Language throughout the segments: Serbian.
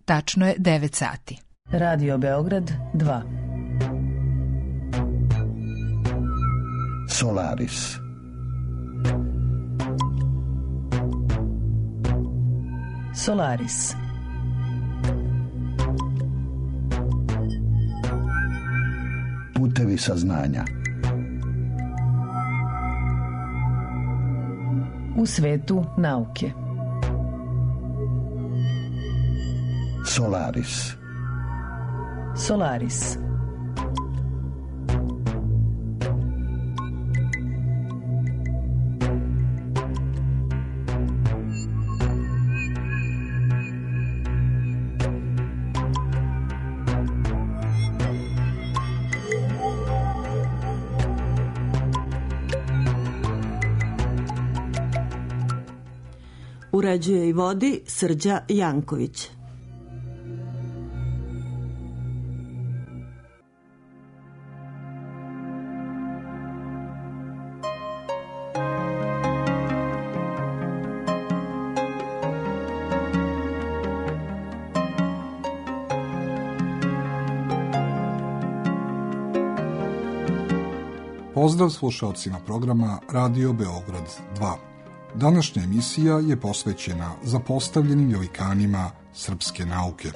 tačno je 9 sati. Radio Beograd 2. Solaris. Solaris. Putevi saznanja. U svetu nauke. Solaris. Solaris. Uređuje i vodi Srđa Janković. Pozdrav slušaocima programa Radio Beograd 2. Današnja emisija je posvećena zapostavljenim velikanima srpske nauke.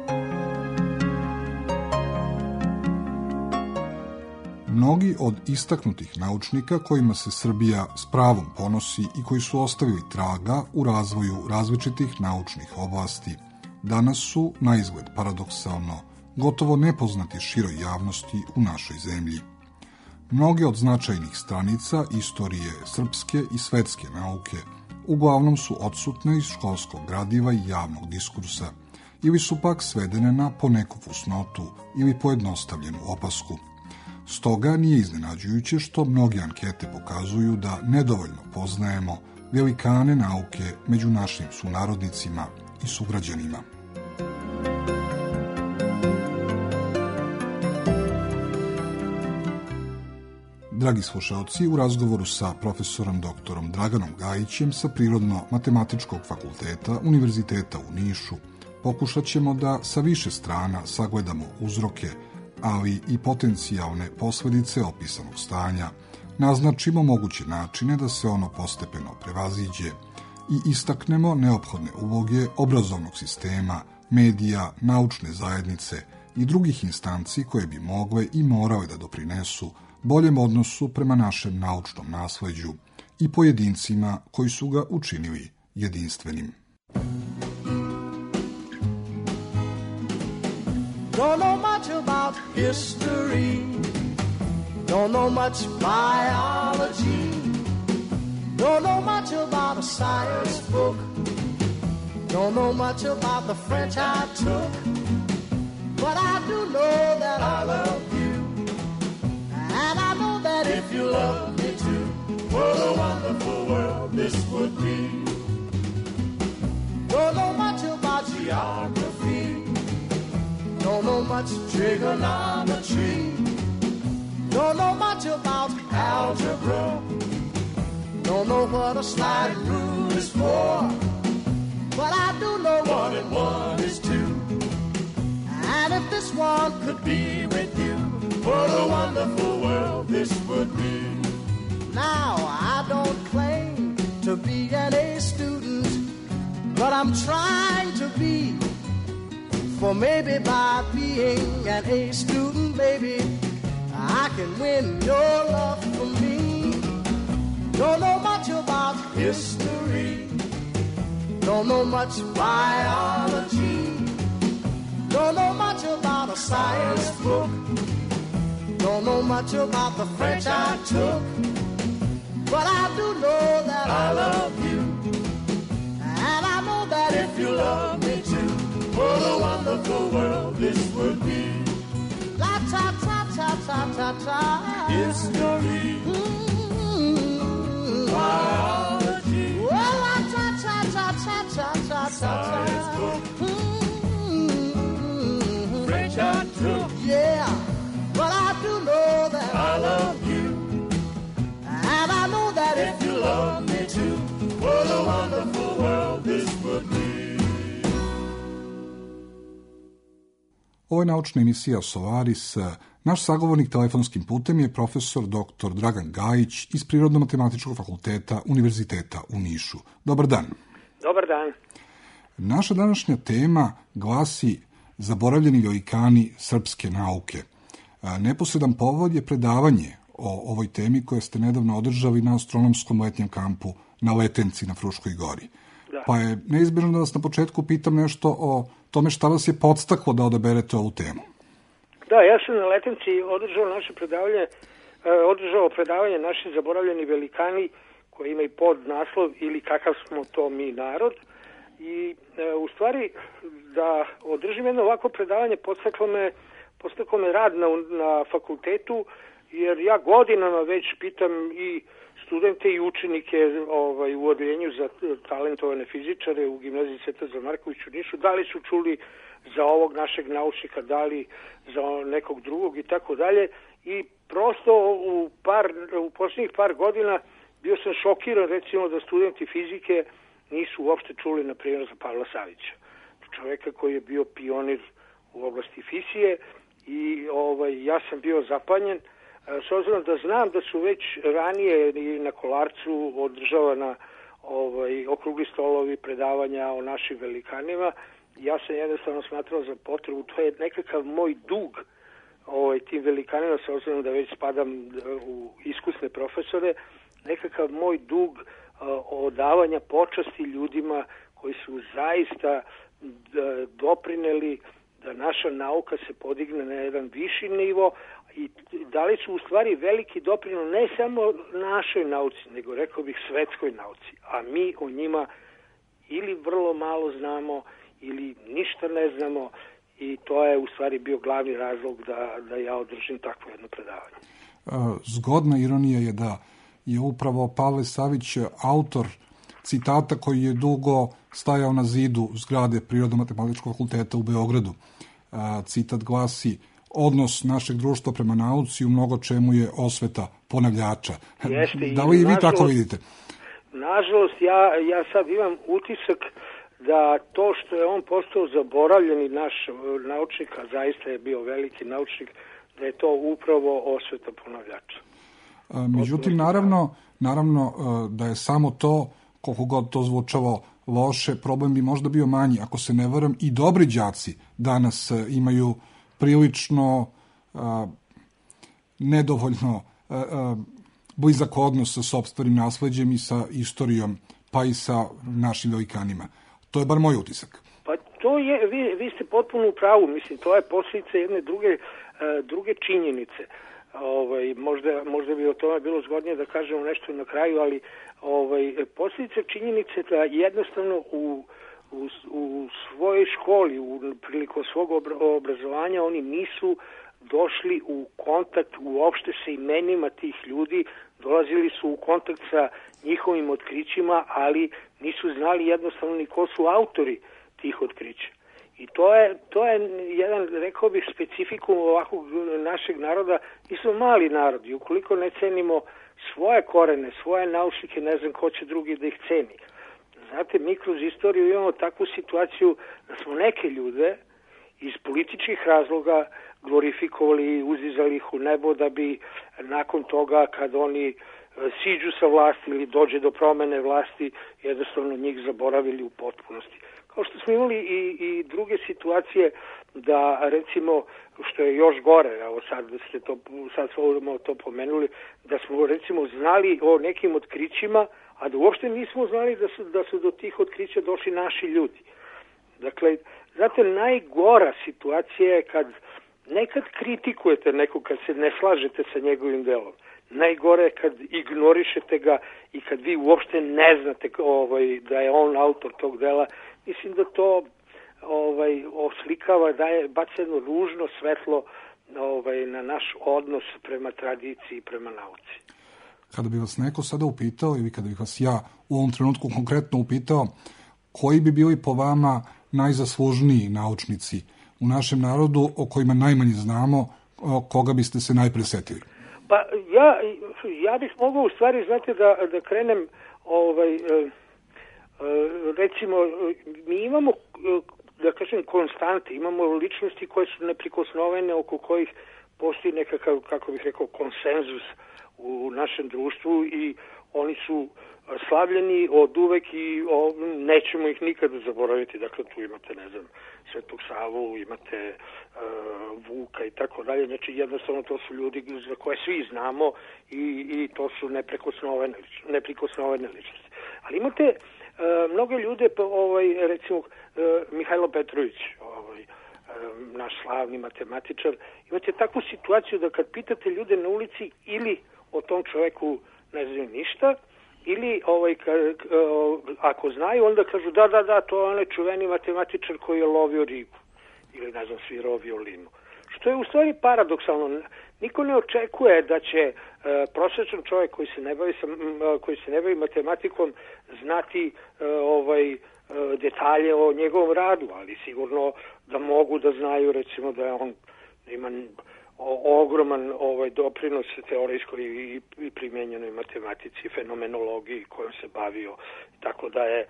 Mnogi od istaknutih naučnika kojima se Srbija s pravom ponosi i koji su ostavili traga u razvoju različitih naučnih oblasti, danas su, naizgled paradoksalno, gotovo nepoznati široj javnosti u našoj zemlji. Mnoge od značajnih stranica istorije srpske i svetske nauke uglavnom su odsutne iz školskog gradiva i javnog diskursa ili su pak svedene na poneku fusnotu ili pojednostavljenu opasku. Stoga nije iznenađujuće što mnoge ankete pokazuju da nedovoljno poznajemo velikane nauke među našim sunarodnicima i sugrađanima. Dragi slušaoci, u razgovoru sa profesorom doktorom Draganom Gajićem sa Prirodno-matematičkog fakulteta Univerziteta u Nišu pokušat ćemo da sa više strana sagledamo uzroke, ali i potencijalne posledice opisanog stanja, naznačimo moguće načine da se ono postepeno prevaziđe i istaknemo neophodne uloge obrazovnog sistema, medija, naučne zajednice i drugih instanci koje bi mogle i morale da doprinesu boljem odnosu prema našem naučnom nasleđu i pojedincima koji su ga učinili jedinstvenim. Don't know much about history, don't know much biology, don't know much about a science book, don't know much about the French I took, but I do know that I love you. And I know that if you love me too, what a wonderful world this would be. Don't know much about geography, don't know much trigonometry, don't know much about algebra, don't know what a sliding rule is for, but I do know 1 and 1 is 2. And if this one could be with you, what a wonderful world this would be. Now, I don't claim to be an A student, but I'm trying to be. For maybe by being an A student, maybe I can win your love for me. Don't know much about history, don't know much biology, don't know much about a science book, don't know much about the French I took, but I do know that I love you. And I know that if you love me too, what a wonderful world this would be. La ta ta ta ta ta ta. History. Biology. Well, la ta ta ta ta ta ta ta. Science book. French I took. Yeah, but I do know that I love you. And I know that if you love me too, what a wonderful world this would be. Ovo je naučna emisija Solaris. Naš sagovornik telefonskim putem je profesor dr. Dragan Gajić iz Prirodno-matematičkog fakulteta Univerziteta u Nišu. Dobar dan. Dobar dan. Naša današnja tema glasi Zaboravljeni velikani srpske nauke. Neposredan povod je predavanje o ovoj temi koje ste nedavno održali na astronomskom letnjem kampu na Letenci na Fruškoj gori. Da. Pa je neizbježno da vas na početku pitam nešto o tome šta vas je podstaklo da odaberete ovu temu. Da, ja sam na Letenci održao predavanje Naši zaboravljeni velikani, koji ima i podnaslov ili kakav smo to mi narod. I u stvari da održim jedno ovako predavanje podstaklo me rad na fakultetu, jer ja godinama već pitam i studente i učenike u odeljenju za talentovane fizičare u gimnaziji Svetozar Marković u Nišu, da li su čuli za ovog našeg naučnika, da li za nekog drugog i tako dalje. I prosto u posljednjih par godina bio sam šokiran, recimo, da studenti fizike nisu uopšte čuli, na primjer, za Pavla Savića, čoveka koji je bio pionir u oblasti fizije. I ja sam bio zapanjen, s obzirom da znam da su već ranije i na Kolarcu održavana okrugli stolovi, predavanja o našim velikanima. Ja sam jednostavno smatrao za potrebu, to je nekakav moj dug tim velikanima, s obzirom da već spadam u iskusne profesore, nekakav moj dug odavanja počasti ljudima koji su zaista doprineli da naša nauka se podigne na jedan viši nivo i dali su u stvari veliki doprinos ne samo našoj nauci, nego rekao bih svetskoj nauci, a mi o njima ili vrlo malo znamo ili ništa ne znamo, i to je u stvari bio glavni razlog da ja održim takvo jedno predavanje. Zgodna ironija je da je upravo Pavle Savić autor citata koji je dugo stajao na zidu zgrade Prirodno-matematičkog fakulteta u Beogradu. Citat glasi: odnos našeg društva prema nauci u mnogo čemu je osveta ponavljača. Da li i vi tako vidite? Nažalost, ja sad imam utisak da to što je on postao zaboravljeni naš naučnik, a zaista je bio veliki naučnik, da je to upravo osveta ponavljača. Međutim, naravno da je samo to, koliko god to zvučalo loše, problem bi možda bio manji. Ako se ne varam, i dobri đaci danas imaju prilično nedovoljno blizak odnos sa sopstvenim nasleđem i sa istorijom, pa i sa našim velikanima. To je bar moj utisak. Pa to je, vi ste potpuno u pravu, mislim, to je posljedica jedne druge činjenice. Možda bi o tome bilo zgodnije da kažemo nešto na kraju, ali posljedica činjenice da jednostavno u svojoj školi, prilikom svog obrazovanja, oni nisu došli u kontakt uopšte sa imenima tih ljudi, dolazili su u kontakt sa njihovim otkrićima, ali nisu znali jednostavno ni ko su autori tih otkrića. I to je jedan, rekao bih, specifikum ovakvog našeg naroda. Mi smo mali narod i ukoliko ne cenimo svoje korene, svoje naučnike, ne znam ko će drugi da ih ceni. Znate, mi kroz istoriju imamo takvu situaciju da smo neke ljude iz političkih razloga glorifikovali i uzizali ih u nebo, da bi nakon toga, kad oni siđu sa vlasti ili dođe do promene vlasti, jednostavno njih zaboravili u potpunosti. Kao što smo imali i druge situacije da, recimo, što je još gore, evo sad smo to pomenuli, da smo, recimo, znali o nekim otkrićima, a da uopšte nismo znali da su do tih otkrića došli naši ljudi. Dakle, znate, najgora situacija je kad nekad kritikujete nekog, kad se ne slažete sa njegovim delom. Najgore je kad ignorišete ga i kad vi uopšte ne znate da je on autor tog dela. Mislim da to oslikava, baca jedno ružno svetlo na naš odnos prema tradiciji i prema nauci. Kada bi vas neko sada upitao, ili kada bih vas ja u ovom trenutku konkretno upitao, koji bi bili po vama najzaslužniji naučnici u našem narodu o kojima najmanje znamo, koga biste se najpre setili? Pa ja bih mogao u stvari, znate, da krenem, recimo, mi imamo da kažem, konstante. Imamo ličnosti koje su neprikosnovene, oko kojih postoji nekakav, kako bih rekao, konsenzus u našem društvu i oni su slavljeni od uvek i nećemo ih nikada zaboraviti. Dakle, tu imate, ne znam, Svetog Savu, imate Vuka i tako dalje. Znači, jednostavno to su ljudi za koje svi znamo i to su neprikosnovene ličnosti. Ali imate mnoge ljude, recimo Mihajlo Petrović, naš slavni matematičar, imate takvu situaciju da kad pitate ljude na ulici ili o tom čoveku ne znaju ništa, ili ako znaju, onda kažu da, to je onaj čuveni matematičar koji je lovio ribu ili ne znam, svirao violinu. Što je u stvari paradoksalno. Niko ne očekuje da će prosječan čovjek koji se ne bavi matematikom znati detalje o njegovom radu, ali sigurno da mogu da znaju, recimo, da je on ima ogroman doprinos teorijskoj i primjenjenoj matematici, fenomenologiji kojom se bavio, tako da je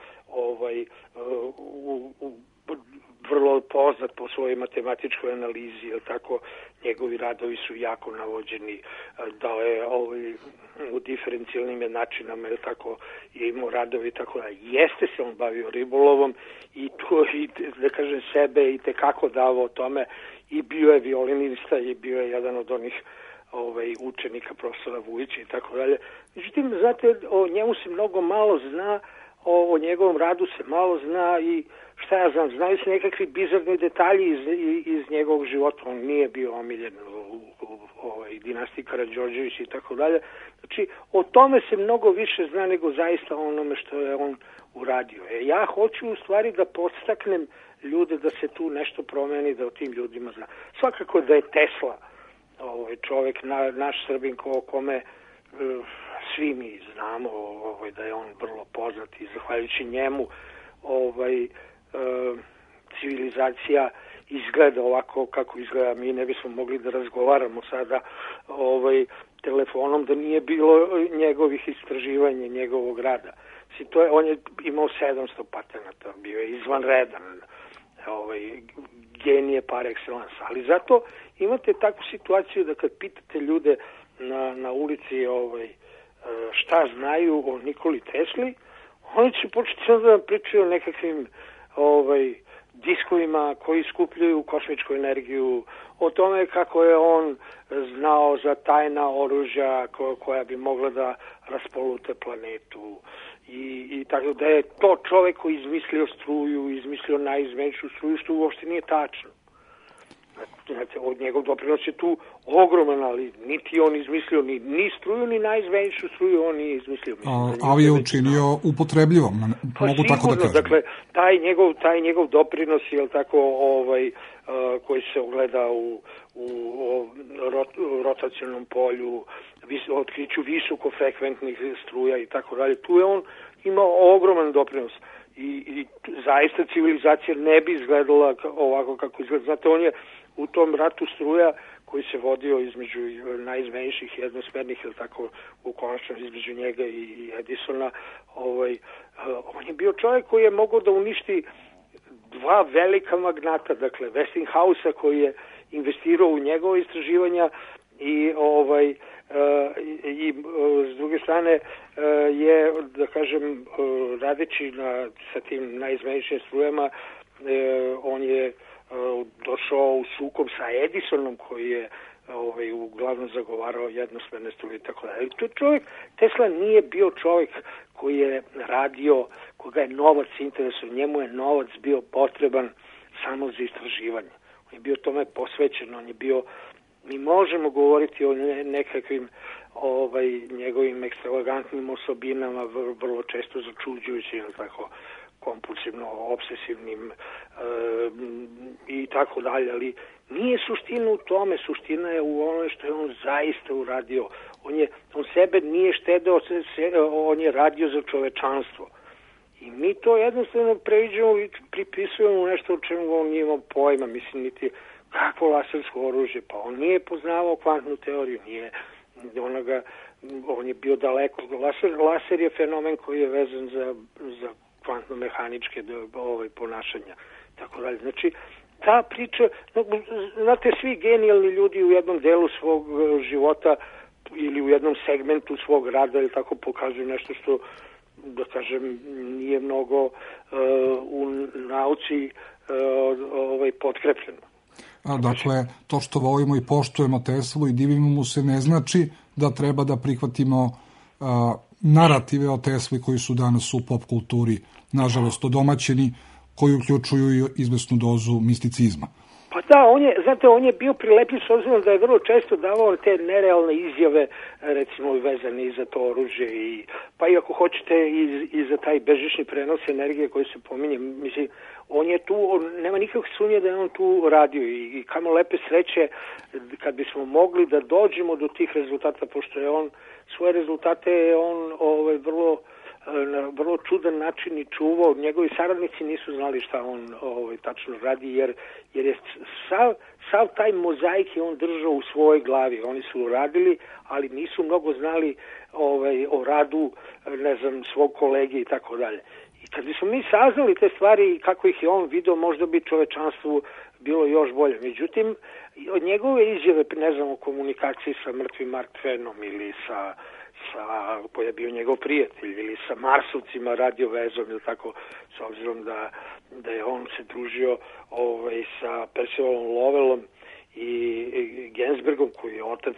vrlo poznat po svojoj matematičkoj analizi, jer tako njegovi radovi su jako navođeni, da je u diferencijalnim jednačinama, jer tako je imao radovi, tako da jeste se on bavio ribolovom i to, da kažem, sebe i tekako davao tome, i bio je violinista i bio je jedan od onih učenika profesora Vujića i tako dalje. Međutim, znate, o njemu se mnogo malo zna, o njegovom radu se malo zna i šta ja znam, znaju se nekakvi bizarni detalji iz njegovog života. On nije bio omiljen u dinastiji Karađorđević i tako dalje. Znači, o tome se mnogo više zna nego zaista onome što je on uradio. Ja hoću u stvari da podstaknem ljude da se tu nešto promeni, da o tim ljudima zna. Svakako da je Tesla čovjek, naš Srbin o kome svi mi znamo da je on vrlo poznat i zahvaljujući njemu civilizacija izgleda ovako kako izgleda. Mi ne bismo mogli da razgovaramo sada telefonom da nije bilo njegovih istraživanja, njegovog rada. On je imao 700 patenata, bio je izvanredan, genije par excellence, ali zato imate takvu situaciju da kad pitate ljude na ulici šta znaju o Nikoli Tesli, oni će početi da vam pričaju o nekakvim diskovima koji skupljaju kosmičku energiju, o tome kako je on znao za tajna oružja koja bi mogla da raspolute planetu i tako da je to čovek koji izmislio struju, izmislio najizmenčiju struju, što uopšte nije tačno. Znate, od njegov doprinos je tu ogroman, ali niti on izmislio ni struju, ni najizmenčiju struju on nije izmislio. Ali je učinio upotrebljivom, mogu tako da kažem. Dakle, taj njegov doprinos je tako koji se ogleda u rotacionom polju, otkriću visokofrekventnih struja i tako dalje. Tu je on imao ogroman doprinos i zaista civilizacija ne bi izgledala ovako kako izgleda. Znate, on je u tom ratu struja koji se vodio između najizmenjših jednosmernih, ili tako u konačnom između njega i Edisona, on je bio čovjek koji je mogao da uništi dva velika magnata, dakle Westinghouse-a koji je investirao u njegove istraživanja i s druge strane je, da kažem, radeći sa tim najizmenjšim strujama, on je došao u sukob sa Edisonom koji je uglavnom zagovarao jednosmerne struje i tako dalje. Tesla nije bio čovjek koji je radio, koga je novac interesuo, njemu je novac bio potreban samo za istraživanje. On je bio tome posvećen, on je bio, mi možemo govoriti o nekakvim njegovim ekstravagantnim osobinama, vrlo često začuđujućim, tako kompulsivno obsesivnim i tako dalje, ali nije suština u tome, suština je u onome što je on zaista uradio. On sebe nije štedeo, on je radio za čovečanstvo. I mi to jednostavno previđamo i pripisujemo nešto o čemu on nije imao pojma, mislim, niti kakvo lasersko oružje, pa on nije poznavao kvantnu teoriju, on je bio daleko. Laser je fenomen koji je vezan za kvantno-mehaničke ponašanja. tako dalje. Znači, ta priča, znate, svi genijalni ljudi u jednom delu svog života ili u jednom segmentu svog rada ili tako pokazuju nešto što, da kažem, nije mnogo u nauci potkrepljeno. Dakle, to što volimo i poštujemo Teslu i divimo mu se ne znači da treba da prihvatimo narative o Tesli koji su danas u pop kulturi, nažalost, odomaćeni, koji uključuju i izvesnu dozu misticizma. Pa da, on je bio prilepljiv s obzirom da je vrlo često davao te nerealne izjave, recimo vezane i za to oružje, pa i ako hoćete i za taj bežični prenos energije koji se pominje. Mislim, on je tu, nema nikakve sumnje da je on tu radio i kamo lepe sreće kad bismo mogli da dođemo do tih rezultata, pošto je on svoje rezultate na vrlo čudan način i čuvao. Njegovi saradnici nisu znali šta on tačno radi, jer je sav taj mozaik je on držao u svojoj glavi. Oni su radili, ali nisu mnogo znali o radu, ne znam, svog kolege i tako dalje. I kad bismo mi saznali te stvari i kako ih je on video, možda bi čovečanstvu bilo još bolje. Međutim, od njegove izjave, ne znam, o komunikaciji sa mrtvim Mark Twainem ili koji je bio njegov prijatelj, ili sa Marsovcima radio vezom, ili tako, s obzirom da je on se družio sa Percivalom Lowellom i Gainsbergom, koji je otac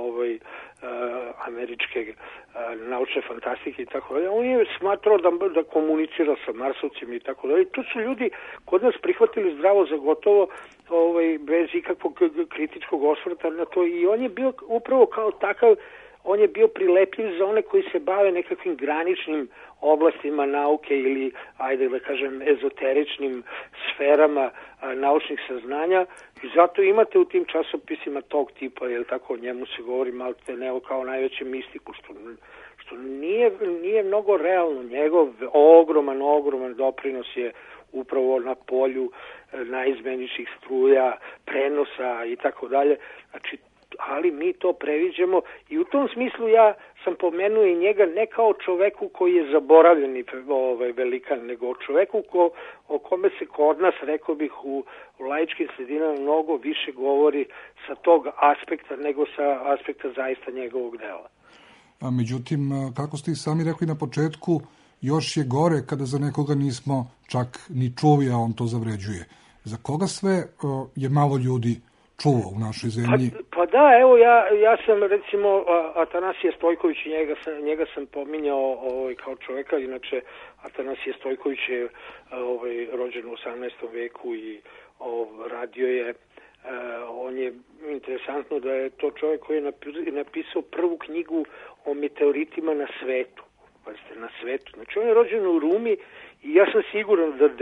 američke naučne fantastike i tako dalje. On je smatrao da komunicira sa Marsovcima i tako dalje. Tu su ljudi kod nas prihvatili zdravo za gotovo, bez ikakvog kritičkog osvrta na to, i on je bio upravo kao takav. On je bio prilepljiv za one koji se bave nekakvim graničnim oblastima nauke ili, ajde da kažem, ezoteričnim sferama naučnih saznanja, i zato imate u tim časopisima tog tipa, jer tako o njemu se govori malte ne kao najveće mistiku, što nije mnogo realno. Njegov ogroman doprinos je upravo na polju najizmeničnih struja, prenosa i tako dalje. Znači, ali mi to previđemo, i u tom smislu ja sam pomenuo i njega ne kao čoveku koji je zaboravljeni velikan, nego o čoveku o kome se kod nas, rekao bih, u laičkim sredinama mnogo više govori sa tog aspekta nego sa aspekta zaista njegovog dela. Međutim, kako ste i sami rekli na početku, još je gore kada za nekoga nismo čak ni čuli, a on to zavređuje. Za koga sve je malo ljudi čuo u našoj zemlji? Pa da, evo ja sam recimo Atanasije Stojković, njega sam pominjao kao čoveka. Inače, Atanasije Stojković je rođen u 18. veku i radio je, on je interesantno da je to čovjek koji je napisao prvu knjigu o meteoritima na svetu. Na svetu. Znači, on je rođen u Rumi i ja sam siguran da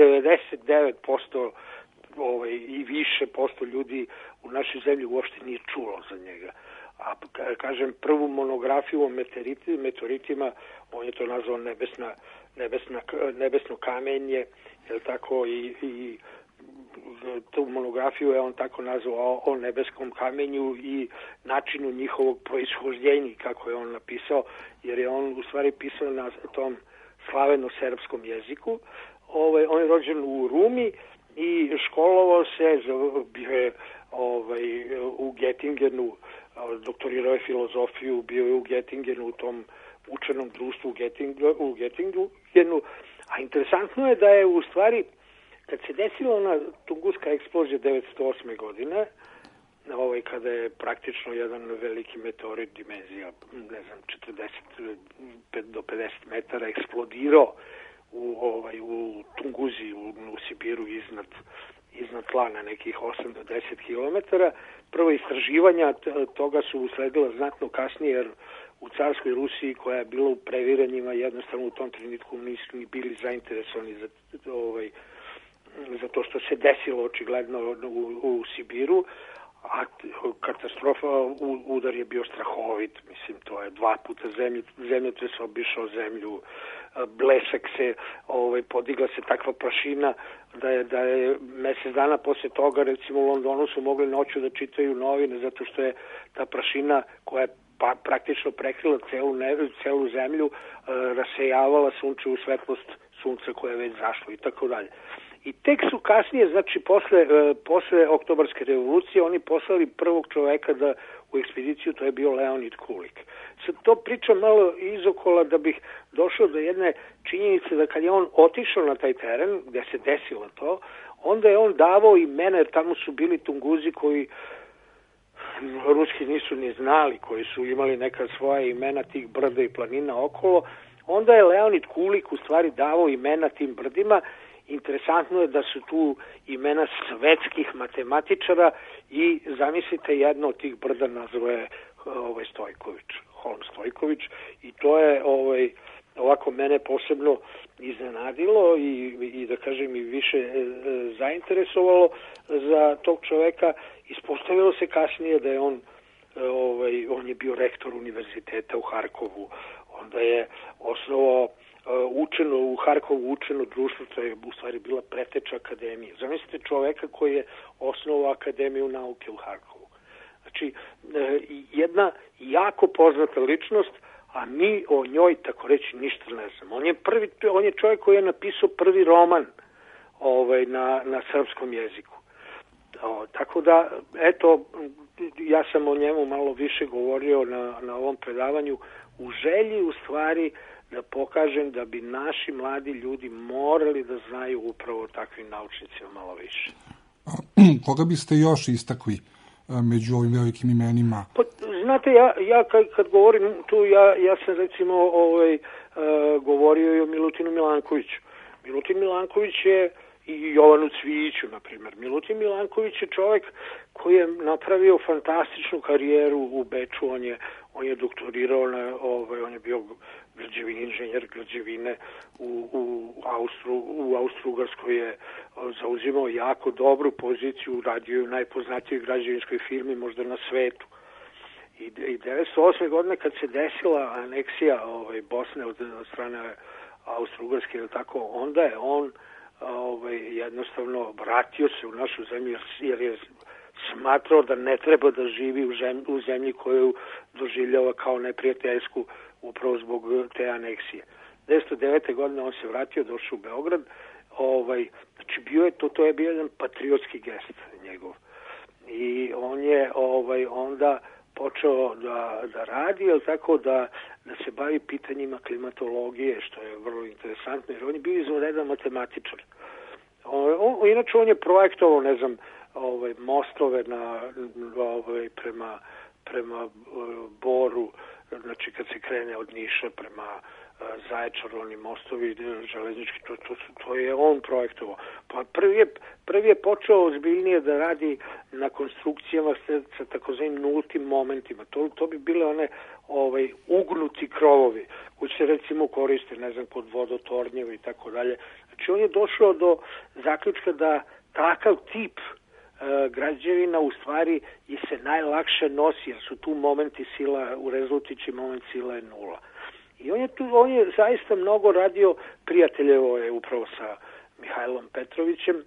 99% i više posto ljudi u našoj zemlji uopšte nije čulo za njega. A kažem, prvu monografiju o meteoritima, on je to nazvao nebesno kamenje, je tako, i tu monografiju je on tako nazvao o nebeskom kamenju i načinu njihovog proizhođenja, kako je on napisao, jer je on u stvari pisao na tom slaveno-serbskom jeziku. On je rođen u Rumi i školovao se, bio je u Göttingenu, doktorirao je filozofiju, bio je u Göttingenu, u tom učenom društvu u Göttingenu. A interesantno je da je u stvari, kad se desila ona tunguska eksplozija 1908. godine, kada je praktično jedan veliki meteorit dimenzija, ne znam, 45 do 50 metara eksplodirao u Tunguzi, u Sibiru, iznad tla na nekih 8 do 10 kilometara. Prvo istraživanja toga su usledila znatno kasnije, jer u carskoj Rusiji, koja je bila u previranjima, jednostavno u tom trenutku nisu ni bili zainteresovani za to što se desilo očigledno u Sibiru, a katastrofa, udar je bio strahovit. Mislim, to je 2 puta zemljotres obišao zemlju, blesak se, podigla se takva prašina da je mesec dana posle toga, recimo u Londonu, su mogli noću da čitaju novine, zato što je ta prašina, koja je praktično prekrila celu zemlju, rasejavala sunčevu svetlost sunca koje je već zašlo i tako dalje. I tek su kasnije, znači posle Oktobarske revolucije, oni poslali prvog čoveka u ekspediciju, to je bio Leonid Kulik. Sad to pričam malo izokola da bih došao do jedne činjenice da kad je on otišao na taj teren gde se desilo to, onda je on davao imena, jer tamo su bili Tunguzi koji ruski nisu ni znali, koji su imali neka svoja imena tih brda i planina okolo. Onda je Leonid Kulik u stvari davao imena tim brdima. Interesantno je da su tu imena svetskih matematičara i zamislite jedno od tih brda nazove Stojković, Holm Stojković, i to je ovako mene posebno iznenadilo i da kažem i više zainteresovalo za tog čoveka. Ispostavilo se kasnije da je on je bio rektor univerziteta u Harkovu, onda je osnovao u Harkovu učeno društvo, to je u stvari bila preteča akademije. Zamislite čoveka koji je osnovao Akademiju nauke u Harkovu. Znači, jedna jako poznata ličnost, a mi o njoj tako reći ništa ne znamo. On je čovjek koji je napisao prvi roman na srpskom jeziku. Tako da, eto, ja sam o njemu malo više govorio na ovom predavanju u želji u stvari da pokažem da bi naši mladi ljudi morali da znaju upravo o takvim naučnicima malo više. Koga biste još istakli među ovim velikim imenima? Pa, znate, ja kad govorim tu, ja sam recimo govorio i o Milutinu Milankoviću. Milutin Milanković je i Jovanu Cvijiću, na primjer. Milutin Milanković je čovjek koji je napravio fantastičnu karijeru u Beču. On je doktorirao, on je bio inženjer građevine u Austro-Ugarskoj, je zauzimao jako dobru poziciju, radio u najpoznatijoj građevinskoj firmi možda na svetu. I 1908. godine kad se desila aneksija Bosne od strane Austro-Ugarske, tako, onda je on jednostavno vratio se u našu zemlju jer je smatrao da ne treba da živi u zemlji koju doživljava kao neprijateljsku upravo zbog te aneksije. 1909. godine on se vratio, došao u Beograd. Znači to je bio jedan patriotski gest njegov. I on je onda počeo da radi, tako da se bavi pitanjima klimatologije, što je vrlo interesantno, jer on je bio izvanredan matematičar. Inače, on je projektovao, ne znam, mostove prema Boru, znači kad se krene od Niša prema Zaječaru, oni mostovi železnički, to je on projektovao. Pa prvi je počeo ozbiljnije da radi na konstrukcijama sa takozvanim nultim momentima. To bi bile one ugnuti krovovi koji se recimo koriste, ne znam, kod vodotornjeva i tako dalje. Znači on je došao do zaključka da takav tip građevina u stvari se najlakše nosi, jer su tu momenti sila, u rezultići moment sila je nula. I on je zaista mnogo radio, prijateljevo je upravo sa Mihajlom Petrovićem,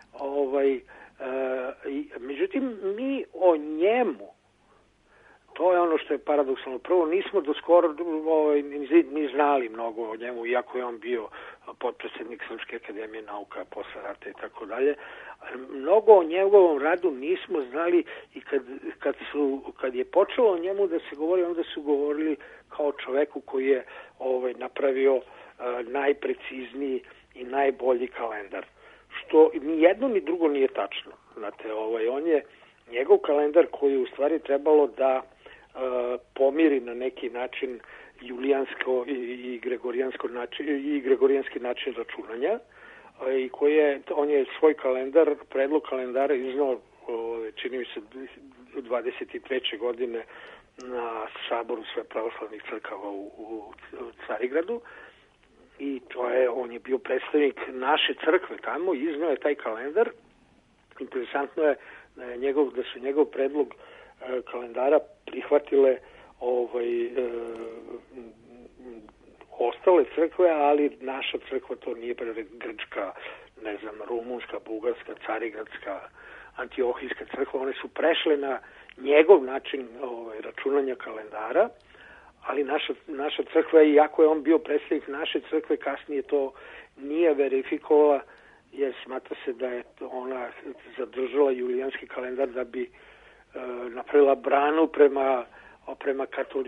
međutim mi o njemu, to je ono što je paradoksalno. Prvo, nismo do skoro ni znali mnogo o njemu, iako je on bio potpredsjednik Srpske akademije nauka posle rata i tako dalje. Mnogo o njegovom radu nismo znali i kad je počelo o njemu da se govori, onda su govorili kao čoveku koji je napravio najprecizniji i najbolji kalendar. Što ni jedno ni drugo nije tačno. Znate, njegov kalendar koji u stvari trebalo da pomiri na neki način julijansko i gregorijanski način računanja, i on je svoj kalendar, predlog kalendara iznao, čini mi se 23. godine na saboru sve pravoslavnih crkava u Carigradu, i on je bio predstavnik naše crkve tamo, iznao je taj kalendar. Interesantno je da su njegov predlog kalendara prihvatile ostale crkve, ali naša crkva to nije, grčka, ne znam, rumunska, bugarska, carigradska, antiohijska crkva, one su prešle na njegov način računanja kalendara, ali naša crkva, iako je on bio predstavnik naše crkve, kasnije to nije verifikovala jer smatra se da je ona zadržala julijanski kalendar da bi napravila branu prema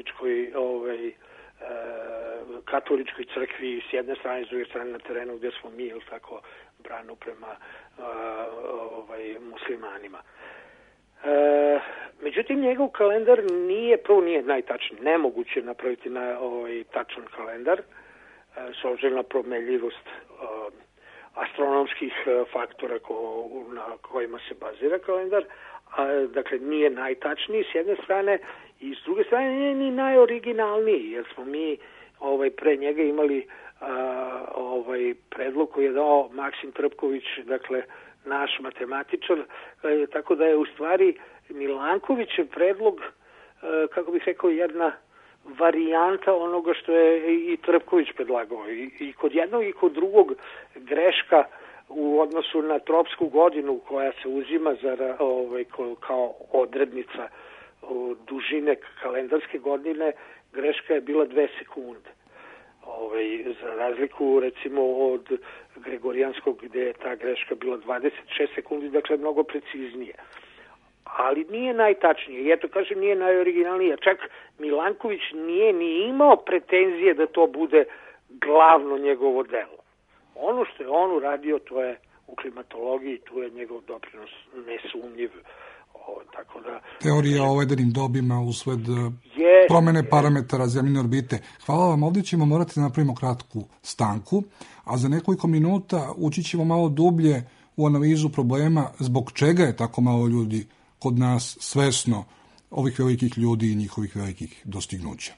katoličkoj crkvi s jedne strane, s druge strane na terenu gdje smo mi, ili tako, branu prema muslimanima. Međutim, njegov kalendar nije najtačniji. Nemoguće napraviti tačan kalendar s obzirom na promenljivost astronomskih faktora na kojima se bazira kalendar. Dakle, nije najtačniji s jedne strane i s druge strane nije ni najoriginalniji, jer smo mi pre njega imali predlog koji je dao Maksim Trpković, dakle naš matematičar, tako da je u stvari Milankovićev predlog, kako bih rekao, jedna varijanta onoga što je i Trpković predlagao. I kod jednog i kod drugog greška u odnosu na tropsku godinu koja se uzima kao odrednica dužine kalendarske godine, greška je bila 2 sekunde. Za razliku recimo od gregorijanskog gdje je ta greška bila 26 sekundi, dakle mnogo preciznije. Ali nije najtačnije. I eto, kažem, nije najoriginalnije. Čak Milanković nije ni imao pretenzije da to bude glavno njegovo delo. Ono što je on uradio, to je u klimatologiji, tu je njegov doprinos nesumnjiv. Tako da, teorija o ledenim dobima usled promene parametara zemljine orbite. Hvala vam, ovdje ćemo morati da napravimo kratku stanku, a za nekoliko minuta ući ćemo malo dublje u analizu problema zbog čega je tako malo ljudi kod nas svesno ovih velikih ljudi i njihovih velikih dostignuća.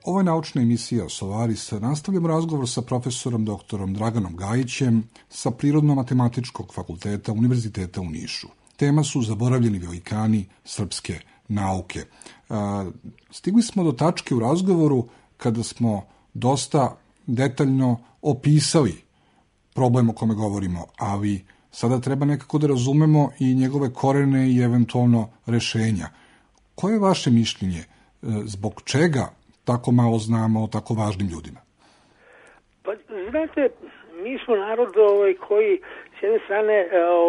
Ovo je naučna emisija Solaris. Nastavljamo razgovor sa profesorom doktorom Draganom Gajićem sa Prirodno-matematičkog fakulteta Univerziteta u Nišu. Tema su zaboravljeni velikani srpske nauke. Stigli smo do tačke u razgovoru kada smo dosta detaljno opisali problem o kome govorimo, ali sada treba nekako da razumemo i njegove korene i eventualno rešenja. Koje je vaše mišljenje? Zbog čega tako malo znamo o tako važnim ljudima? Pa, znate, mi smo narod koji s jedne strane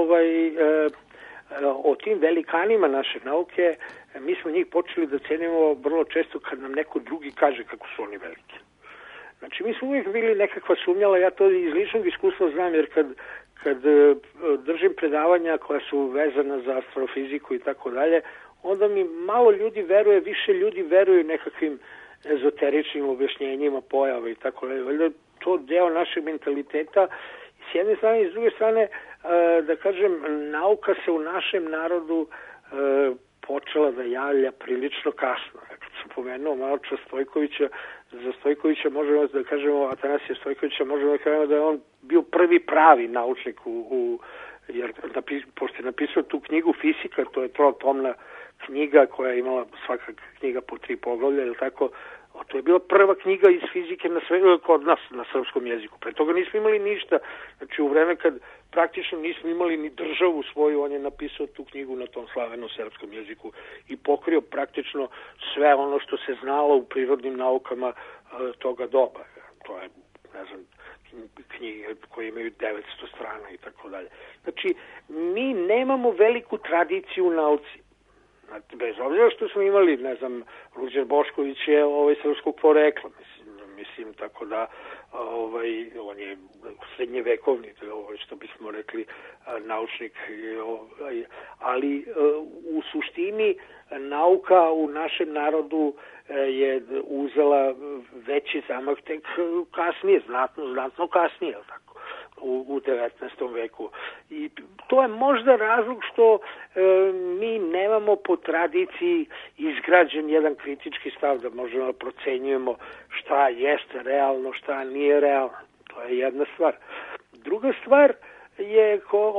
o tim velikanima naše nauke, mi smo njih počeli da cenimo vrlo često kad nam neko drugi kaže kako su oni veliki. Znači, mi smo uvijek bili nekakva sumnjala, ja to iz ličnog iskustva znam, jer kad držim predavanja koja su vezana za astrofiziku i tako dalje, onda mi malo ljudi veruje, više ljudi veruju nekakvim ezoteričnim objašnjenjima pojava i tako dalje. Valjda to deo našeg mentaliteta s jedne strane i s druge strane, da kažem, nauka se u našem narodu počela da javlja prilično kasno. Kad sam pomenuo malo čas Stojkovića, za Stojkovića možemo da kažemo, Atanasija Stojkovića možemo da kažemo da je on bio prvi pravi naučnik jer pošto je napisao tu knjigu Fisika, to je trotomna knjiga koja je imala svaka knjiga po 3 poglavlja, ili tako, to je bila prva knjiga iz fizike kod nas na srpskom jeziku. Pre toga nismo imali ništa. Znači u vreme kad praktično nismo imali ni državu svoju, on je napisao tu knjigu na tom slavenom srpskom jeziku i pokrio praktično sve ono što se znalo u prirodnim naukama toga doba. To je, ne znam, knjige koje imaju 900 strana i tako dalje. Znači, mi nemamo veliku tradiciju u nauci. Bez obzira što smo imali, ne znam, Ruđer Bošković je srpskog porekla, mislim, tako da on je srednjevekovni, što bismo rekli, naučnik, ali u suštini nauka u našem narodu je uzela veći zamah tek kasnije, znatno kasnije, tako, u 19. veku. I to je možda razlog što mi nemamo po tradiciji izgrađen jedan kritički stav da možemo da procenjujemo šta jeste realno, šta nije realno. To je jedna stvar. Druga stvar je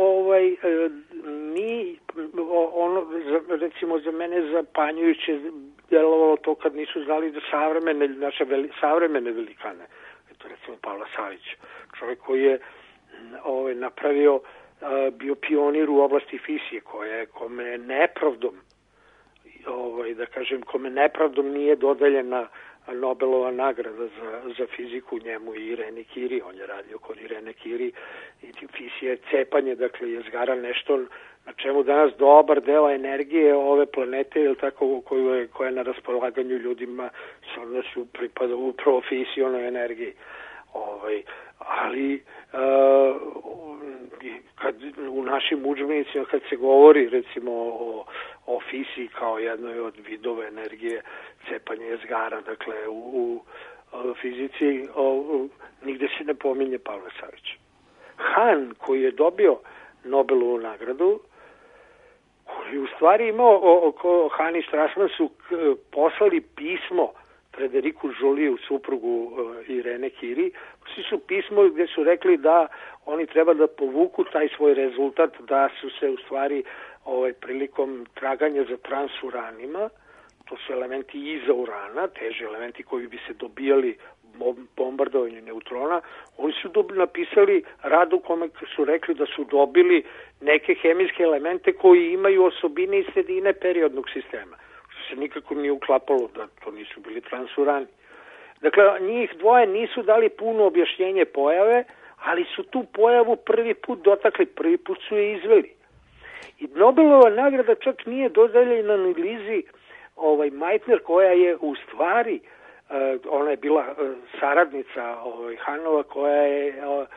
recimo za mene zapanjujuće delovalo to kad nisu znali da naše savremene velikane, to recimo Pavla Savić, čovjek koji je napravio, bio pionir u oblasti fizike, kome nepravdom, da kažem, kome nepravdom nije dodeljena Nobelova nagrada za fiziku, njemu i Irene Curie. On je radio kod Irene Curie i fizija je cepanje, dakle jezgara, nešto na čemu danas dobar deo energije ove planete, ili tako, koja je na raspolaganju ljudima, sada su pripada upravo fizijonoj energiji. Ali kad u našim udžbenicima kad se govori recimo o fisiji kao jednoj od vidova energije cepanja jezgara, dakle u fizici nigde se ne pominje Pavle Savić. Hahn, koji je dobio Nobelovu nagradu, koji u stvari imao, Hahn i Strassmann su poslali pismo Frederiku Joliju, suprugu Irene Curie, svi su pismo gdje su rekli da oni treba da povuku taj svoj rezultat, da su se u stvari prilikom traganja za transuranima, to su elementi iza urana, teži elementi koji bi se dobijali bombardovanjem neutrona, oni su napisali rad u kome su rekli da su dobili neke hemijske elemente koji imaju osobine i sredine periodnog sistema. Se nikako nije uklapalo da to nisu bili transurani. Dakle, njih dvoje nisu dali puno objašnjenje pojave, ali su tu pojavu prvi put dotakli, prvi put su je izveli. I Nobelova nagrada čak nije dodeljena ni Lizi Meitner, koja je u stvari, ona je bila saradnica Hahnova, koja je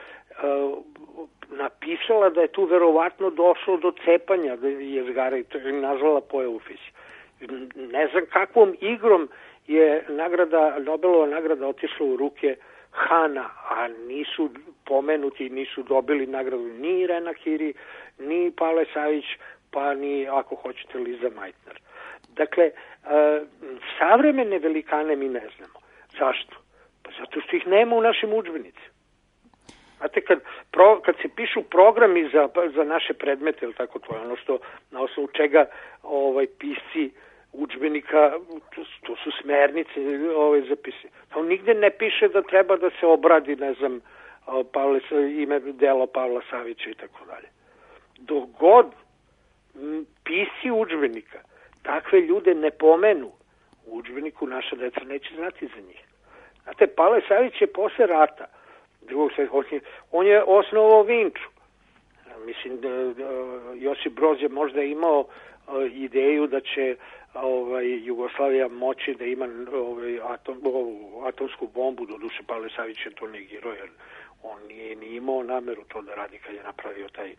napisala da je tu verovatno došlo do cepanja jezgara i to je nazvala pojavu fizike. Ne znam kakvom igrom je Nobelova nagrada otišla u ruke Hahna, a nisu pomenuti, nisu dobili nagradu ni Irena Curie, ni Pavle Savić, pa ni, ako hoćete, Liza Meitner. Dakle, savremene velikane mi ne znamo. Zašto? Pa zato što ih nema u našim udžbenicima. Znate, kad se pišu programi za naše predmete, ili tako, to je ono što, na osnovu čega pisci udžbenika, to su smernice zapisi. To nigde ne piše da treba da se obradi, ne znam, ime delo Pavla Savića i tako dalje. Dok god pisci udžbenika takve ljude ne pomenu u udžbeniku, naša deca neće znati za njih. Znate, Pavle Savić je posle rata, on je osnovao Vinču. Mislim, Josip Broz je možda imao ideju da će Jugoslavija moći da ima atomsku bombu, doduše Pavle Savić je to negirao, jer on nije ni imao nameru to da radi kad je napravio taj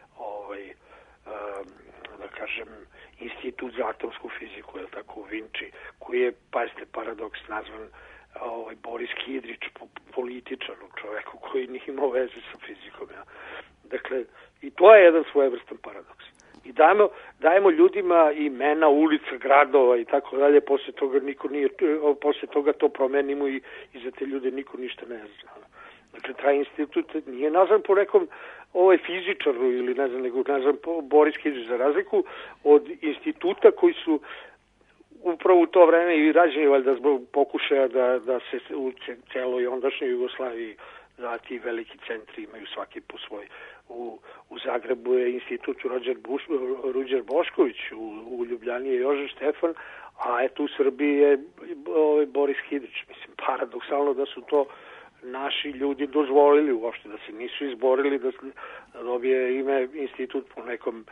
da kažem institut za atomsku fiziku, je tako, u Vinči, koji je, pazite, paradoks, nazvan Boris Kidrić, političar, čoveku koji nije imao veze sa fizikom. Ja. Dakle, i to je jedan svojevrstan paradoks. I dajemo ljudima imena ulica, gradova i tako dalje, posle toga to promenimo i za te ljude niko ništa ne zna. Dakle, taj institut nije nazvan po nekom fizičaru ili ne znam, nego nazvan po Boris Kidrić, za razliku od instituta koji su upravo u to vreme i rađeni valjda zbog pokušaja da se u celoj ondašnjoj Jugoslaviji da ti veliki centri imaju svaki po svoj. U Zagrebu je institut Ruđer Bošković, u Ljubljani je Jožef Štefan, a eto u Srbiji je Boris Kidrić. Mislim, paradoksalno da su to naši ljudi dozvolili uopšte, da se nisu izborili da dobije ime institut po nekom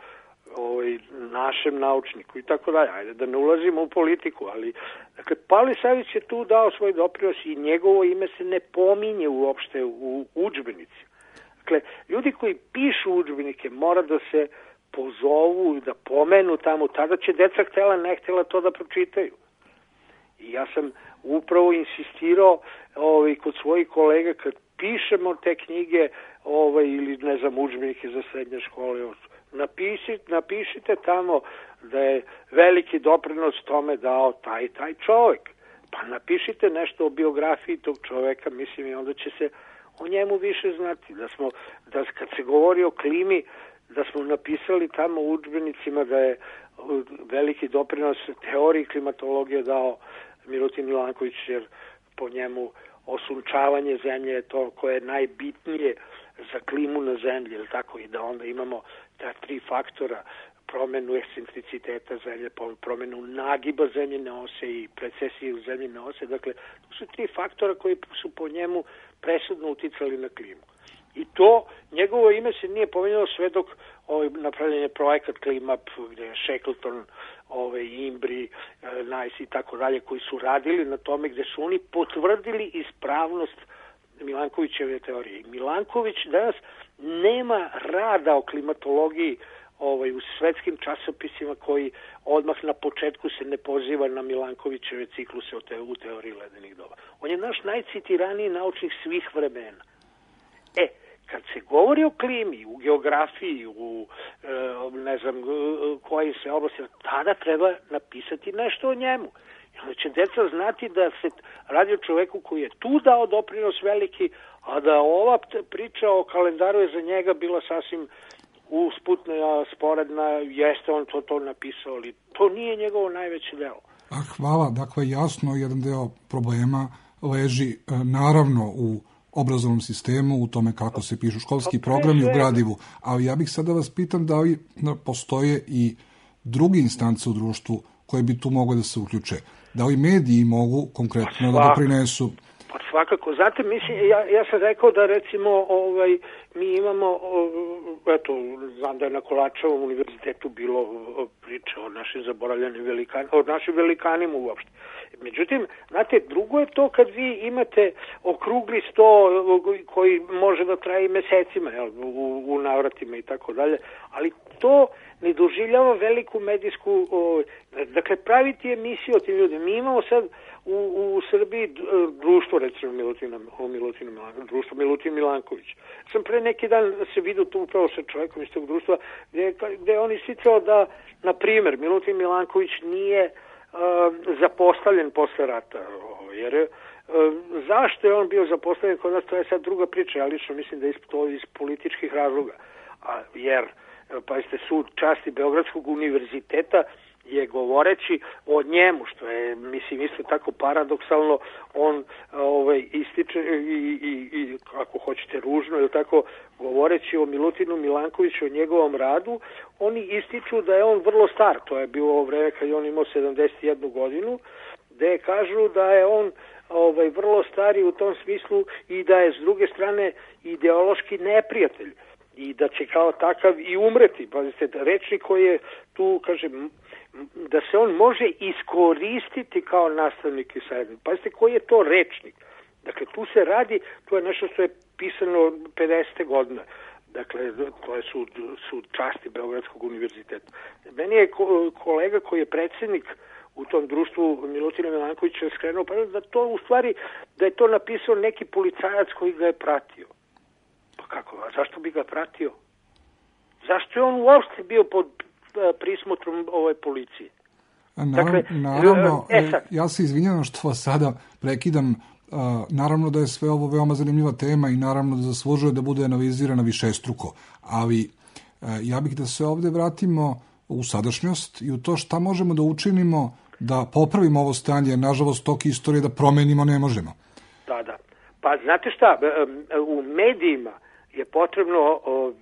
našem naučniku i tako dalje. Ajde da ne ulazimo u politiku, ali dakle, Pavle Savić je tu dao svoj doprinos i njegovo ime se ne pominje uopšte u udžbenici. Dakle, ljudi koji pišu udžbenike mora da se pozovu i da pomenu tamo, tada će deca htjela, ne htjela to da pročitaju. I ja sam upravo insistirao kod svojih kolega kad pišemo te knjige ili ne znam udžbenike za srednje škole, napišite tamo da je veliki doprinos tome dao taj čovjek. Pa napišite nešto o biografiji tog čovjeka, mislim, i onda će se o njemu više znati. Da kad se govori o klimi, da smo napisali tamo u udžbenicima da je veliki doprinos teoriji klimatologije dao Milutin Milanković, jer po njemu osunčavanje zemlje je to koje je najbitnije za klimu na zemlji, ili tako, i da onda imamo ta tri faktora, promenu ekscentriciteta zemlje, promenu nagiba zemljene ose i precesiju zemljene ose. Dakle, to su tri faktora koji su po njemu presudno uticali na klimu. I to, njegovo ime se nije pominjalo sve dok napravljen je projekat Climap, gde je Shackleton, Imbri, Nice i tako dalje, koji su radili na tome, gde su oni potvrdili ispravnost Milankovićeve teorije. I Milanković danas nema rada o klimatologiji u svetskim časopisima koji odmah na početku se ne poziva na Milankovićeve cikluse u teoriji ledenih doba. On je naš najcitiraniji naučnik svih vremena. Kad se govori o klimi, u geografiji, u ne znam koji se oblasti, tada treba napisati nešto o njemu. I onda će deca znati da se radi o čoveku koji je tu dao doprinos veliki, a da ova priča o kalendaru je za njega bila sasvim usputna, sporedna, jeste on to napisao, ali to nije njegovo najveće delo. Hvala, dakle jasno, jedan deo problema leži naravno u obrazovnom sistemu, u tome kako se pišu školski programi u gradivu, ali ja bih sada vas pitam da li postoje i druge instance u društvu koje bi tu mogle da se uključe. Da li mediji mogu konkretno da doprinesu? Pa svakako. Znate, mislim, ja sam rekao da recimo mi imamo, znam da je na Kolačevom univerzitetu bilo priče o našim zaboravljenim velikanima, o našim velikanima uopšte. Međutim, znate, drugo je to kad vi imate okrugli sto koji može da traje mesecima, u navratima i tako dalje, ali to ne doživljava veliku medijsku, dakle, praviti emisiju o tim ljudima. Mi imamo sad u Srbiji društvo, recimo, društvo Milutin Milanković. Sam pre neki dan se vidio tu upravo sa čovjekom iz tog društva, gde on isticao da, na primjer, Milutin Milanković nije zapostavljen posle rata, jer zašto je on bio zaposlen kod nas, to je sad druga priča. Ja lično mislim da je to iz političkih razloga. Jer, pazite, Sud časti Beogradskog univerziteta je govoreći o njemu, što je, mislim, isto tako paradoksalno, on ističe i ako hoćete ružno, ili tako, govoreći o Milutinu Milankoviću, o njegovom radu, oni ističu da je on vrlo star. To je bilo vreme kad je on imao 71 godinu, gde kažu da je on vrlo stari u tom smislu i da je s druge strane ideološki neprijatelj i da će kao takav i umreti. Pazite, rečnik koji je tu, kažem, da se on može iskoristiti kao nastavnik i sajednik. Pazite, koji je to rečnik? Dakle, tu se radi, to je nešto što je pisano 50. godine. Dakle, to je sud časti Beogradskog univerziteta. Meni je kolega koji je predsjednik u tom društvu Milutina Milankovića skrenuo pa da to u stvari, da je to napisao neki policajac koji ga je pratio. Pa kako, a zašto bi ga pratio? Zašto je on uopšte bio pod prismotrom ove policije? Naravno, ja se izvinjavam što vas sada prekidam. Naravno da je sve ovo veoma zanimljiva tema i naravno da zaslužuje da bude analizirana višestruko, ali ja bih da se ovde vratimo u sadašnjost i u to šta možemo da učinimo da popravimo ovo stanje, jer nažalost tok istorije da promenimo ne možemo. Da. Pa znate šta, u medijima je potrebno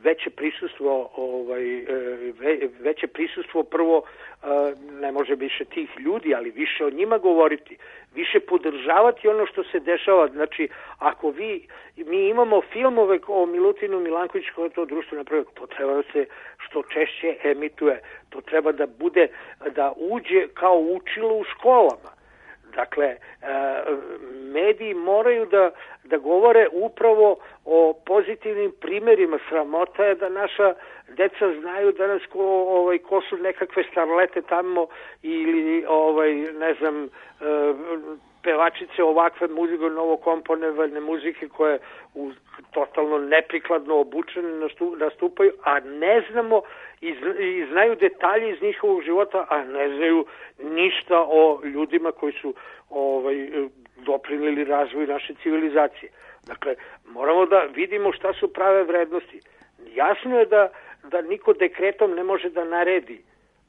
veće prisustvo prvo, ne može više tih ljudi, ali više o njima govoriti, više podržavati ono što se dešava. Znači, ako mi imamo filmove o Milutinu Milankoviću koje to društvo napravio, to treba da se što češće emituje, to treba da bude, da uđe kao učilo u školama. Dakle, mediji moraju da govore upravo o pozitivnim primjerima. Sramota je da naša deca znaju danas ko su nekakve starlete tamo ili ne znam, pevačice ovakve muzike, novokomponovane muzike koje totalno neprikladno obučene nastupaju, a ne znamo i znaju detalje iz njihovog života, a ne znaju ništa o ljudima koji su doprinijeli razvoju naše civilizacije. Dakle, moramo da vidimo šta su prave vrednosti. Jasno je da niko dekretom ne može da naredi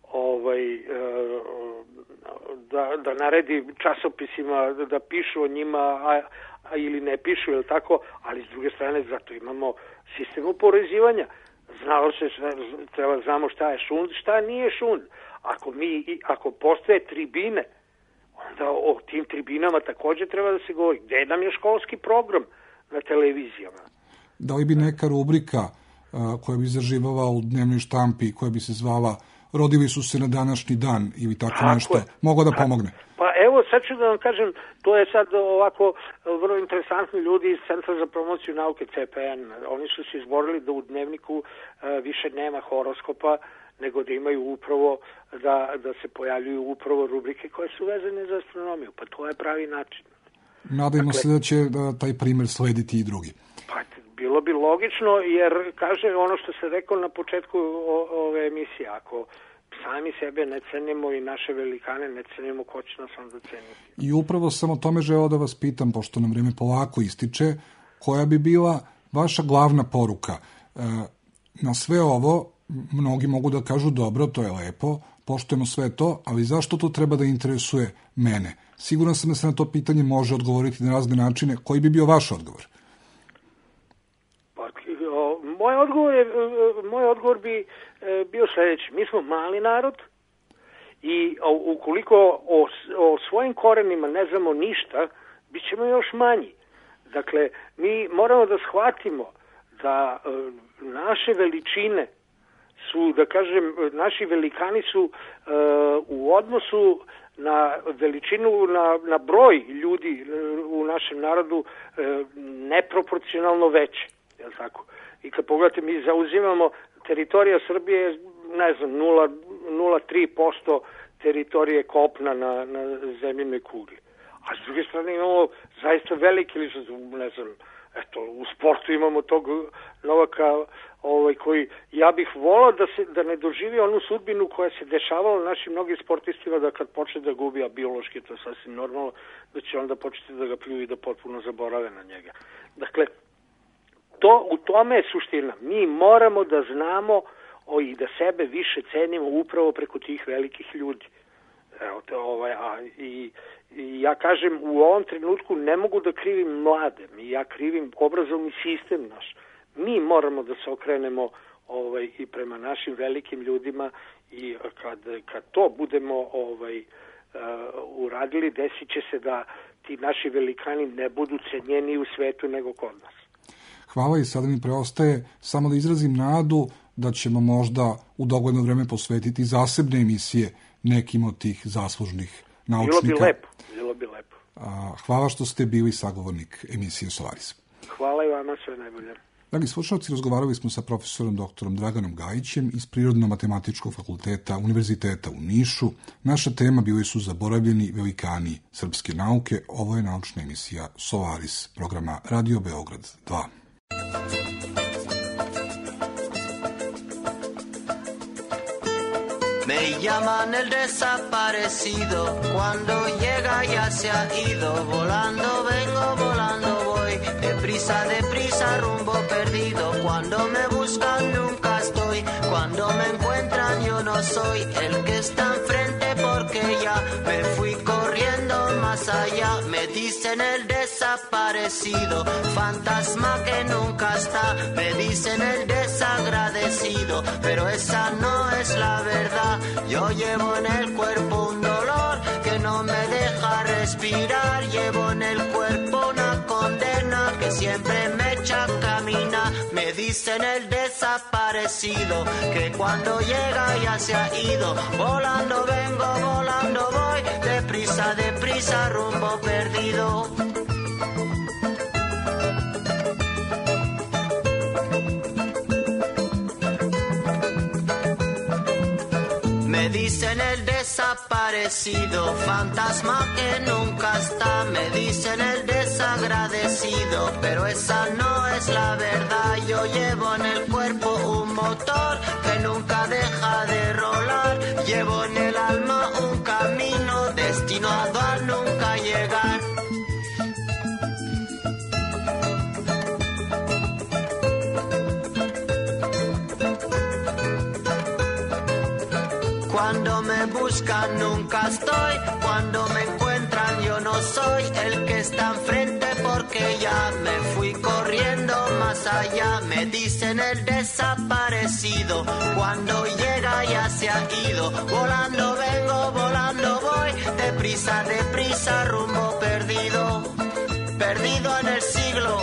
da naredi časopisima da pišu o njima ili ne pišu, ili tako, ali s druge strane zato imamo sistem oporezivanja. Znamo šta je šund, šta nije šund. Ako postoje tribine, onda o tim tribinama također treba da se govori. Gde nam je školski program na televizijama? Da li bi neka rubrika koja bi zaživala u dnevnoj štampi, koja bi se zvala Rodili su se na današnji dan ili tako nešto, moglo da pomogne? Pa evo, sad ću da vam kažem, to je sad ovako vrlo interesantni ljudi iz Centra za promociju nauke CPN. Oni su se izborili da u dnevniku više nema horoskopa, nego da imaju upravo, da se pojavljuju upravo rubrike koje su vezane za astronomiju. Pa to je pravi način. Nadajmo se da će taj primjer slediti i drugi. Pa bilo bi logično, jer kaže ono što se rekao na početku ove emisije, ako sami sebe ne cenimo i naše velikane ne cenimo, ko će nas onda ceniti. I upravo sam o tome želeo da vas pitam, pošto nam vreme polako ističe, koja bi bila vaša glavna poruka? Na sve ovo mnogi mogu da kažu dobro, to je lepo, poštujemo sve to, ali zašto to treba da interesuje mene? Siguran sam da se na to pitanje može odgovoriti na razne načine. Koji bi bio vaš odgovor? Moj odgovor bi bio sljedeći. Mi smo mali narod i ukoliko o svojim korenima ne znamo ništa, bit ćemo još manji. Dakle, mi moramo da shvatimo da naše veličine su, da kažem, naši velikani su u odnosu na veličinu, na broj ljudi u našem narodu neproporcionalno veće. Je li tako? I kad pogledate, mi zauzimamo, teritorija Srbije, ne znam, 0,3% teritorije kopna na zemljinoj kugli. a s druge strane imamo zaista veliki, ne znam, eto, u sportu imamo tog Novaka koji, ja bih volao da ne doživi onu sudbinu koja se dešavala našim mnogim sportistima, da kad počne da gubi, a biološki to je sasvim normalno, da će onda početi da ga pljuju i da potpuno zaborave na njega. Dakle, u tome je suština. Mi moramo da znamo i da sebe više cenimo upravo preko tih velikih ljudi. I ja kažem, u ovom trenutku ne mogu da krivim mlade, ja krivim obrazovni sistem naš. Mi moramo da se okrenemo i prema našim velikim ljudima i kad to budemo uradili, desit će se da ti naši velikani ne budu cenjeni u svetu nego kod nas. Hvala i sada mi preostaje samo da izrazim nadu da ćemo možda u dogledno vreme posvetiti zasebne emisije nekim od tih zaslužnih naučnika. Bilo bi lepo. Hvala što ste bili sagovornik emisije Solaris. Hvala i vama, sve najbolje. Dragi slušalci, razgovarali smo sa profesorom doktorom Draganom Gajićem iz Prirodno-matematičkog fakulteta Univerziteta u Nišu. Naša tema bili su zaboravljeni velikani srpske nauke. Ovo je naučna emisija Solaris, programa Radio Beograd 2. Me llaman el desaparecido, cuando llega ya se ha ido, volando vengo, volando voy, deprisa, rumbo perdido, cuando me buscan nunca estoy, cuando me encuentran yo no soy el que está enfrente porque ya me fui corriendo más allá, me dicen el desaparecido, fantasma que nunca está, me dicen el desagradecido, pero esa no es la verdad. Yo llevo en el cuerpo un dolor que no me deja respirar. Llevo en el cuerpo una condena que siempre me echa a caminar. Me dicen el desaparecido que cuando llega ya se ha ido. Volando vengo, volando voy, deprisa, rumbo perdido. Me dicen el desaparecido, fantasma que nunca está. Me dicen el desagradecido, pero esa no es la verdad. Yo llevo en el cuerpo un motor que nunca deja de rolar. Llevo en el alma un camino destinado a nunca llegar. Cuando me buscan nunca estoy, cuando me encuentran yo no soy el que está enfrente porque ya me fui corriendo más allá. Me dicen el desaparecido, cuando llega ya se ha ido. Volando vengo, volando voy, deprisa, rumbo perdido, perdido en el siglo,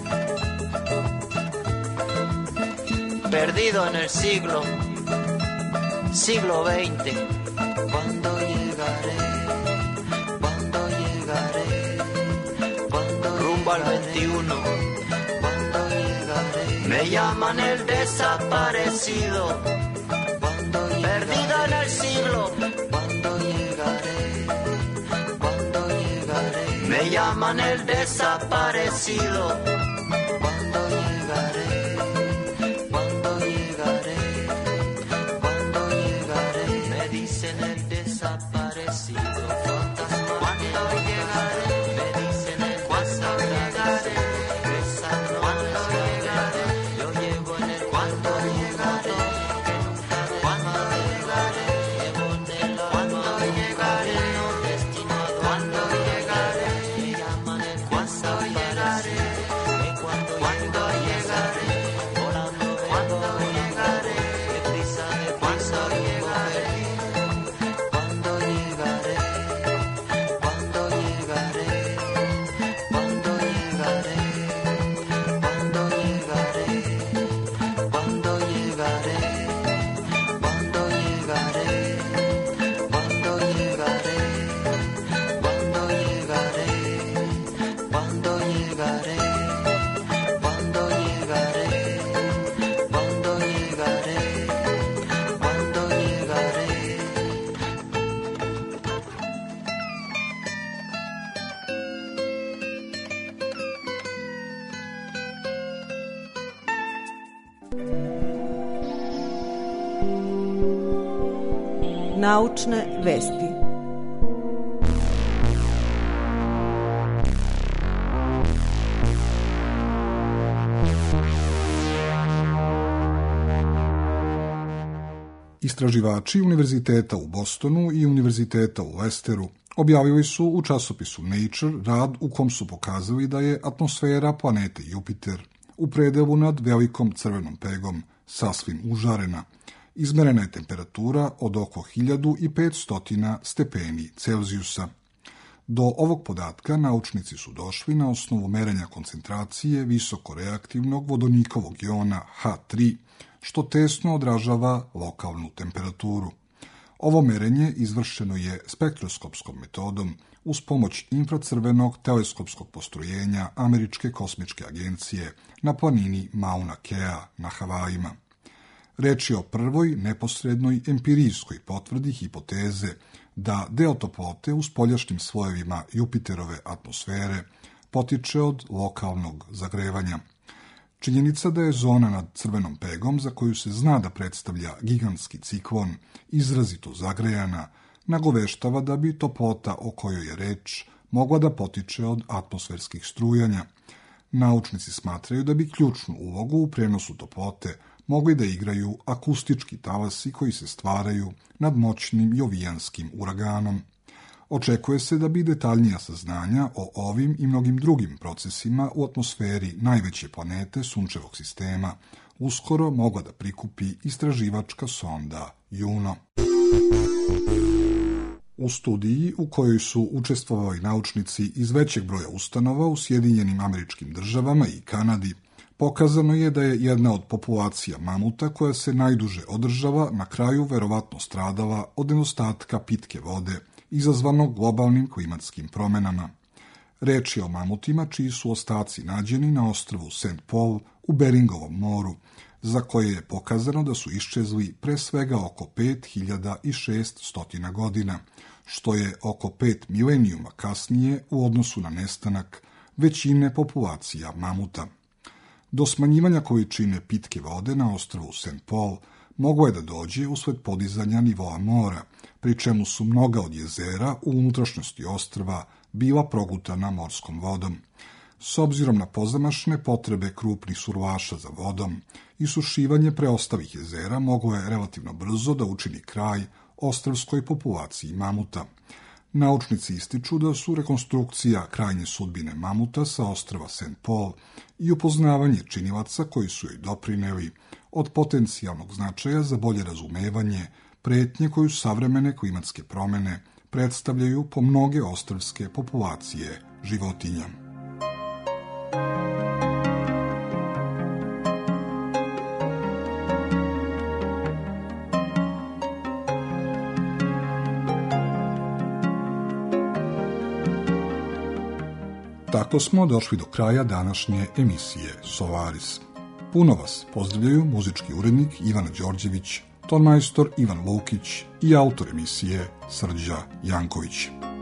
perdido en el siglo. Siglo XX. ¿Cuándo llegaré? ¿Cuándo llegaré? ¿Cuándo rumbo al 21? ¿Cuándo llegaré? Me llaman el desaparecido. ¿Cuándo llegaré? Perdido en el siglo. ¿Cuándo llegaré? ¿Cuándo llegaré? Me llaman el desaparecido. ¿Cuándo llegaré? Dicen el desaparecido, fantasma. ¿Cuándo llegaré? Me dicen el cuándo llegaré. Esa no ¿cuándo llegaré? Yo llevo en el cuándo llegaré. ¿Cuándo llegaré? Llevo en el cuándo llegaré. No destinado ¿cuándo llegaré? Me llaman el cuándo llegaré. Naučne vesti. Istraživači Univerziteta u Bostonu i Univerziteta u Lesteru objavili su u časopisu Nature rad u kom su pokazali da je atmosfera planete Jupiter u predelu nad velikom crvenom pegom sasvim užarena. Izmerena je temperatura od oko 1500 stepeni Celzijusa. Do ovog podatka naučnici su došli na osnovu merenja koncentracije visokoreaktivnog vodonikovog jona H3, što tesno odražava lokalnu temperaturu. Ovo merenje izvršeno je spektroskopskom metodom uz pomoć infracrvenog teleskopskog postrojenja Američke kosmičke agencije na planini Mauna Kea na Havajima. Reč je o prvoj neposrednoj empirijskoj potvrdi hipoteze da deo toplote u spoljašnjim slojevima Jupiterove atmosfere potiče od lokalnog zagrevanja. Činjenica da je zona nad crvenom pegom, za koju se zna da predstavlja gigantski ciklon, izrazito zagrejana, nagoveštava da bi toplota o kojoj je reč mogla da potiče od atmosferskih strujanja. Naučnici smatraju da bi ključnu ulogu u prenosu toplote mogli da igraju akustički talasi koji se stvaraju nad moćnim jovijanskim uraganom. Očekuje se da bi detaljnija saznanja o ovim i mnogim drugim procesima u atmosferi najveće planete Sunčevog sistema uskoro mogla da prikupi istraživačka sonda Juno. U studiji u kojoj su učestvovali naučnici iz većeg broja ustanova u Sjedinjenim Američkim Državama i Kanadi, pokazano je da je jedna od populacija mamuta koja se najduže održava na kraju verovatno stradala od nedostatka pitke vode izazvanog globalnim klimatskim promenama. Reč je o mamutima čiji su ostaci nađeni na ostrvu St. Paul u Beringovom moru, za koje je pokazano da su iščezli pre svega oko 5600 godina, što je oko 5 milenijuma kasnije u odnosu na nestanak većine populacija mamuta. Do smanjivanja količine pitke vode na ostrvu St. Paul moglo je da dođe usled podizanja nivoa mora, pri čemu su mnoga od jezera u unutrašnjosti ostrva bila progutana morskom vodom. S obzirom na pozamašne potrebe krupnih survaša za vodom, isušivanje preostalih jezera moglo je relativno brzo da učini kraj ostrvskoj populaciji mamuta. Naučnici ističu da su rekonstrukcija krajnje sudbine mamuta sa ostrva St. Paul i upoznavanje činilaca koji su joj doprineli od potencijalnog značaja za bolje razumevanje pretnje koju savremene klimatske promene predstavljaju po mnoge ostrvske populacije životinja. Tako smo došli do kraja današnje emisije Solaris. Puno vas pozdravljaju muzički urednik Ivana Đorđević, tonmajstor Ivan Lukić i autor emisije Srđa Janković.